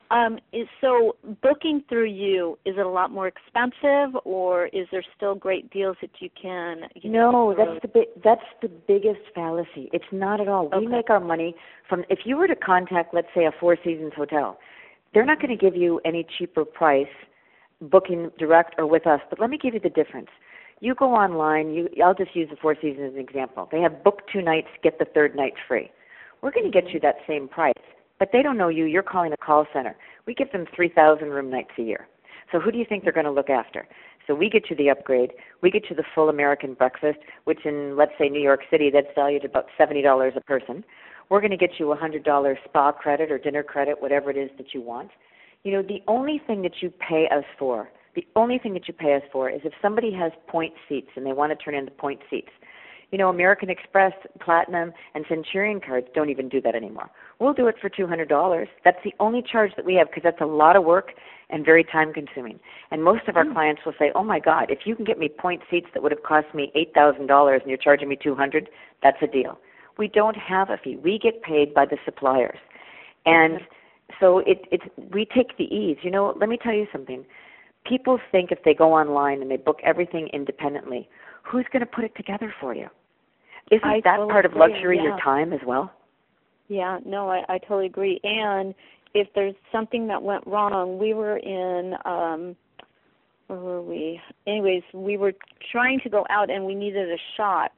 So booking through you, is it a lot more expensive, or is there still great deals that you can?
No, that's the biggest fallacy. It's not at all. We make our money from, if you were to contact, let's say, a Four Seasons hotel, they're not going to give you any cheaper price booking direct or with us, but let me give you the difference. You go online, I'll just use the Four Seasons as an example. They have book 2 nights, get the 3rd night free. We're going to get you that same price, but they don't know you. You're calling a call center. We give them 3,000 room nights a year. So who do you think they're going to look after? So we get you the upgrade. We get you the full American breakfast, which in, let's say, New York City, that's valued at about $70 a person. We're going to get you a $100 spa credit or dinner credit, whatever it is that you want. The only thing that you pay us for is if somebody has point seats and they want to turn into point seats, American Express, Platinum, and Centurion cards don't even do that anymore. We'll do it for $200. That's the only charge that we have because that's a lot of work and very time-consuming. And most of our clients will say, oh, my God, if you can get me point seats that would have cost me $8,000 and you're charging me $200, that's a deal. We don't have a fee. We get paid by the suppliers. And so we take the ease. Let me tell you something. People think if they go online and they book everything independently, who's going to put it together for you? Isn't that part of luxury your time as well?
Yeah, no, I totally agree. And if there's something that went wrong, we were in, where were we? Anyways, we were trying to go out and we needed a shot.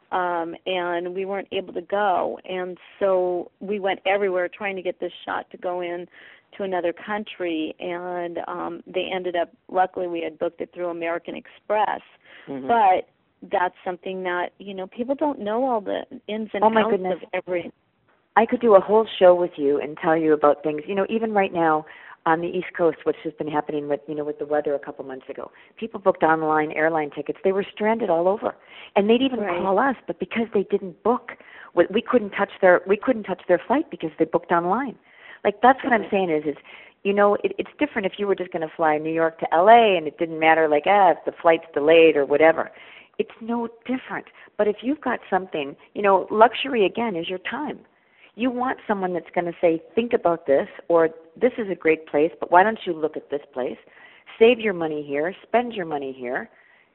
And we weren't able to go. And so we went everywhere trying to get this shot to go in to another country. And they ended up, luckily we had booked it through American Express. Mm-hmm. But that's something that, people don't know all the ins and outs of every.
I could do a whole show with you and tell you about things. Even right now on the East Coast, which has been happening with, with the weather a couple months ago, people booked online airline tickets. They were stranded all over, and they'd even call us, but because they didn't book, we couldn't touch their flight because they booked online. Like that's what I'm saying is it's different if you were just going to fly New York to LA and it didn't matter if the flight's delayed or whatever. It's no different. But if you've got something, luxury again is your time. You want someone that's going to say, think about this, or this is a great place, but why don't you look at this place? Save your money here, spend your money here.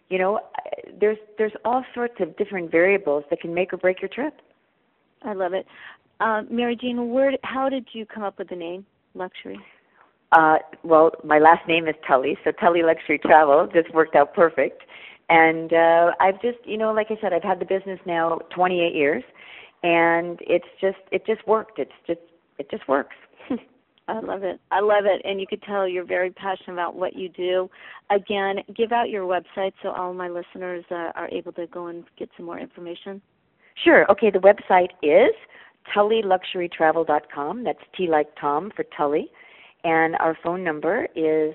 There's all sorts of different variables that can make or break your trip.
I love it. Mary Jean, how did you come up with the name Luxury?
Well, my last name is Tully, so Tully Luxury Travel just worked out perfect. And I've just, like I said, I've had the business now 28 years. And it just worked. It just works.
I love it. And you could tell you're very passionate about what you do. Again, give out your website so all my listeners are able to go and get some more information.
Sure. Okay, the website is tullyluxurytravel.com. That's T like Tom for Tully. And our phone number is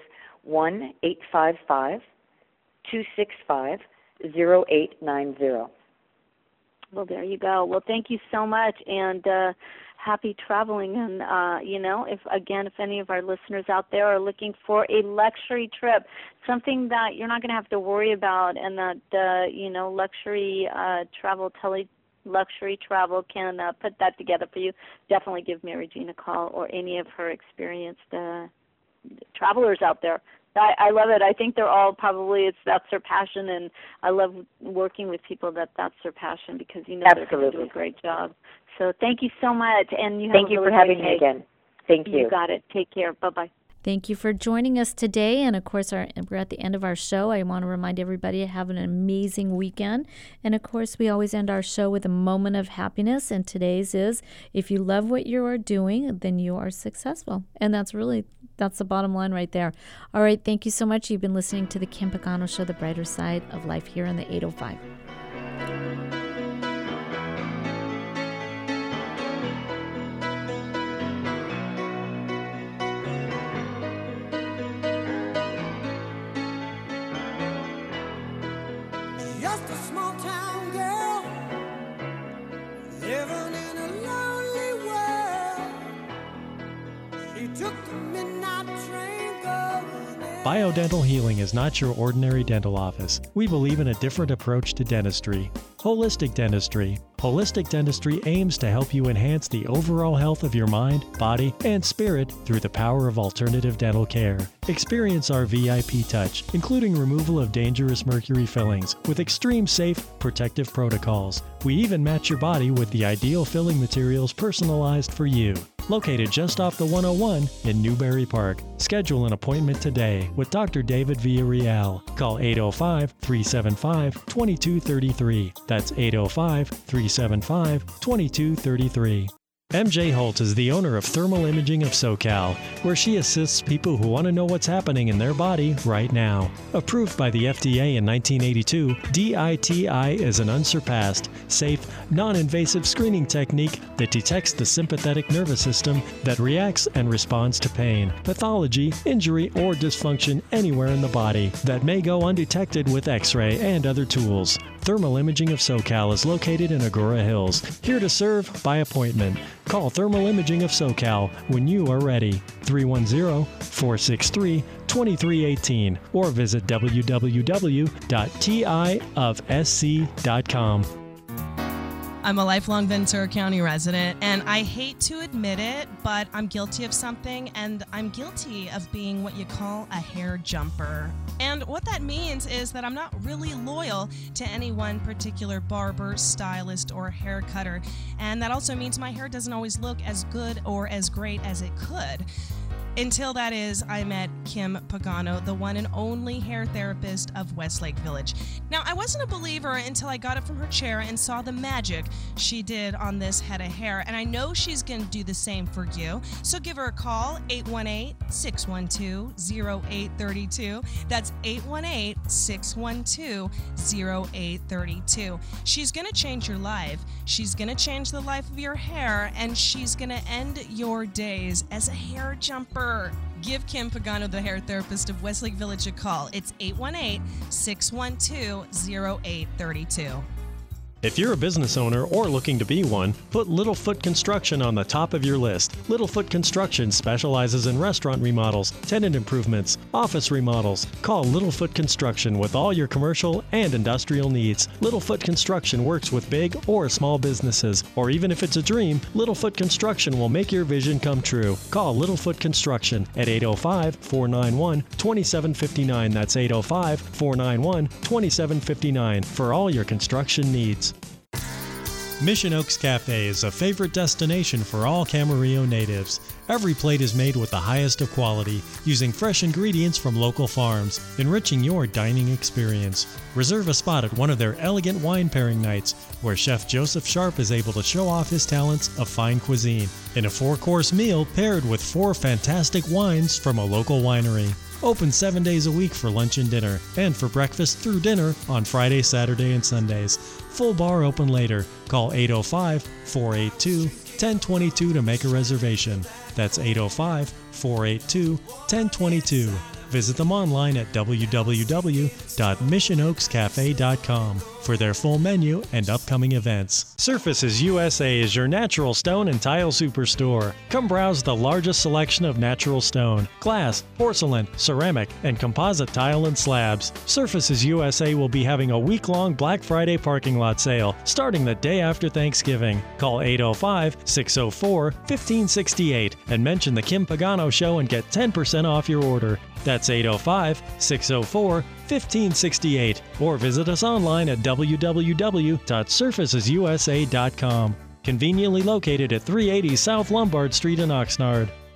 1-855-265-0890.
Well, there you go. Well, thank you so much, and happy traveling. And, if any of our listeners out there are looking for a luxury trip, something that you're not going to have to worry about, and that, luxury travel, Tully Luxury Travel can put that together for you, definitely give Mary Jean a call or any of her experienced travelers out there. I love it. I think they're all that's their passion, and I love working with people that's their passion because they're going to do a great job. So thank you so much, and
thank you for having me again. Thank you.
You got it. Take care. Bye-bye.
Thank you for joining us today. And, of course, we're at the end of our show. I want to remind everybody to have an amazing weekend. And, of course, we always end our show with a moment of happiness. And today's is, if you love what you are doing, then you are successful. And that's the bottom line right there. All right. Thank you so much. You've been listening to the Kim Pagano Show, the brighter side of life here on the 805.
Just a small town girl living in a lonely world. She took the midnight train going.
Biodental Healing is not your ordinary dental office. We believe in a different approach to dentistry. Holistic Dentistry. Holistic Dentistry aims to help you enhance the overall health of your mind, body, and spirit through the power of alternative dental care. Experience our VIP touch, including removal of dangerous mercury fillings with extreme safe, protective protocols. We even match your body with the ideal filling materials personalized for you. Located just off the 101 in Newbury Park. Schedule an appointment today with Dr. David Villarreal. Call 805-375-2233. That's 805-375-2233. MJ Holt is the owner of Thermal Imaging of SoCal, where she assists people who want to know what's happening in their body right now. Approved by the FDA in 1982, DITI is an unsurpassed, safe, non-invasive screening technique that detects the sympathetic nervous system that reacts and responds to pain, pathology, injury, or dysfunction anywhere in the body that may go undetected with X-ray and other tools. Thermal Imaging of SoCal is located in Agoura Hills, here to serve by appointment. Call Thermal Imaging of SoCal when you are ready. 310-463-2318 or visit www.tiofsc.com.
I'm a lifelong Ventura County resident, and I hate to admit it, but I'm guilty of something, and I'm guilty of being what you call a hair jumper. And what that means is that I'm not really loyal to any one particular barber, stylist, or hair cutter. And that also means my hair doesn't always look as good or as great as it could. Until that is, I met Kim Pagano, the one and only hair therapist of Westlake Village. Now, I wasn't a believer until I got up from her chair and saw the magic she did on this head of hair, and I know she's going to do the same for you. So give her a call, 818-612-0832. That's 818-612-0832. She's going to change your life. She's going to change the life of your hair, and she's going to end your days as a hair jumper. Give Kim Pagano, the hair therapist of Westlake Village, a call. It's 818-612-0832.
If you're a business owner or looking to be one, put Littlefoot Construction on the top of your list. Littlefoot Construction specializes in restaurant remodels, tenant improvements, office remodels. Call Littlefoot Construction with all your commercial and industrial needs. Littlefoot Construction works with big or small businesses, or even if it's a dream, Littlefoot Construction will make your vision come true. Call Littlefoot Construction at 805-491-2759. That's 805-491-2759 for all your construction needs. Mission Oaks Cafe is a favorite destination for all Camarillo natives. Every plate is made with the highest of quality, using fresh ingredients from local farms, enriching your dining experience. Reserve a spot at one of their elegant wine pairing nights, where Chef Joseph Sharp is able to show off his talents of fine cuisine, in a 4-course meal paired with 4 fantastic wines from a local winery. Open 7 days a week for lunch and dinner, and for breakfast through dinner on Friday, Saturday, and Sundays. Full bar open later. Call 805-482-1022 to make a reservation. That's 805-482-1022. Visit them online at www.missionoakscafe.com for their full menu and upcoming events. Surfaces USA is your natural stone and tile superstore. Come browse the largest selection of natural stone, glass, porcelain, ceramic, and composite tile and slabs. Surfaces USA will be having a week-long Black Friday parking lot sale starting the day after Thanksgiving. Call 805-604-1568 and mention the Kim Pagano Show and get 10% off your order. That's 805-604-1568, or visit us online at www.surfacesusa.com. Conveniently located at 380 South Lombard Street in Oxnard.